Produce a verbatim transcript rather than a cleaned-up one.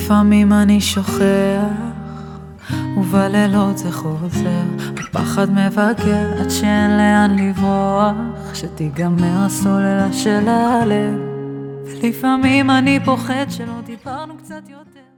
לפעמים אני שוכח ובלילות זה חוזר, הפחד מבקר עד שאין לאן לברוח, שתיגמר הסוללה של הלב. ולפעמים אני פוחד שלא דיברנו קצת יותר.